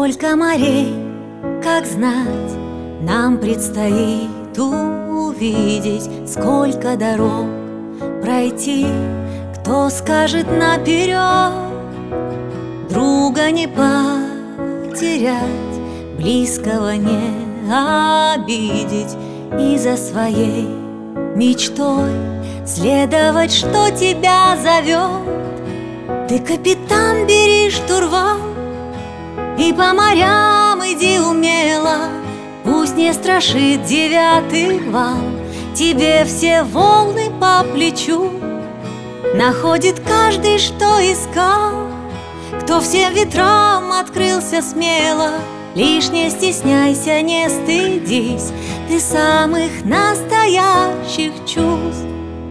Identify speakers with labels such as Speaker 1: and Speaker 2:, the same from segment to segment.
Speaker 1: Сколько морей, как знать, нам предстоит увидеть, сколько дорог пройти, кто скажет наперед. Друга не потерять, близкого не обидеть и за своей мечтой следовать, что тебя зовет. Ты, капитан, бери штурвал и по морям иди умело. Пусть не страшит 9-й вал, тебе все волны по плечу. Находит каждый, что искал, кто всем ветрам открылся смело. Лишь не стесняйся, не стыдись ты самых настоящих чувств.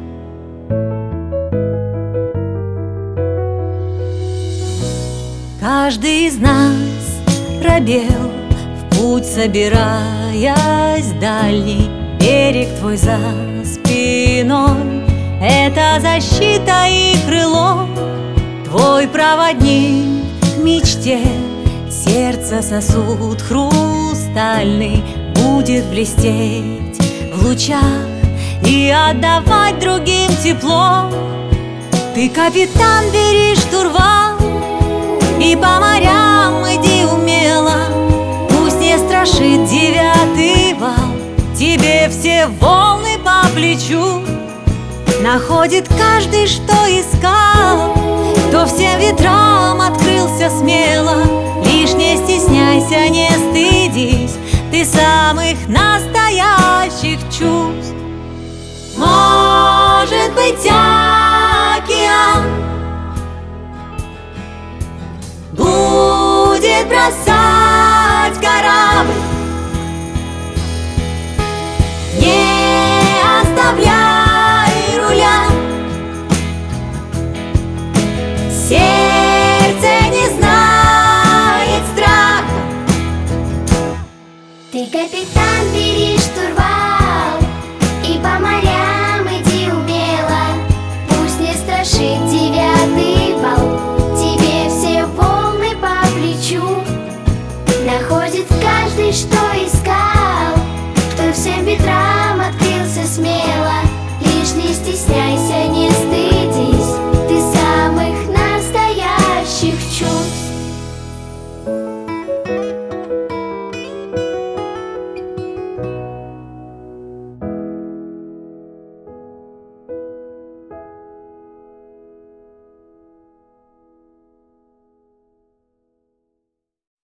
Speaker 1: Каждый из нас пробел в путь, собираясь дальний. Берег твой за спиной — это защита и крыло. Твой проводник к мечте, сердце сосуд хрустальный будет блестеть в лучах и отдавать другим тепло. Ты, капитан, бери штурвал и по морям иди умело. Пусть не страшит 9-й вал, тебе все волны по плечу. Находит каждый, что искал, кто всем ветрам открылся смело. Лишь не стесняйся, не стыдись ты самых настоящих чувств. Может быть, океан будет бросать корабль, не оставляй руля. Сердце не знает страха.
Speaker 2: Ты, капитан, бери штурвал и по морям иди умело. Пусть не страшит 9-й вал, тебе все волны по плечу. Находит каждый, что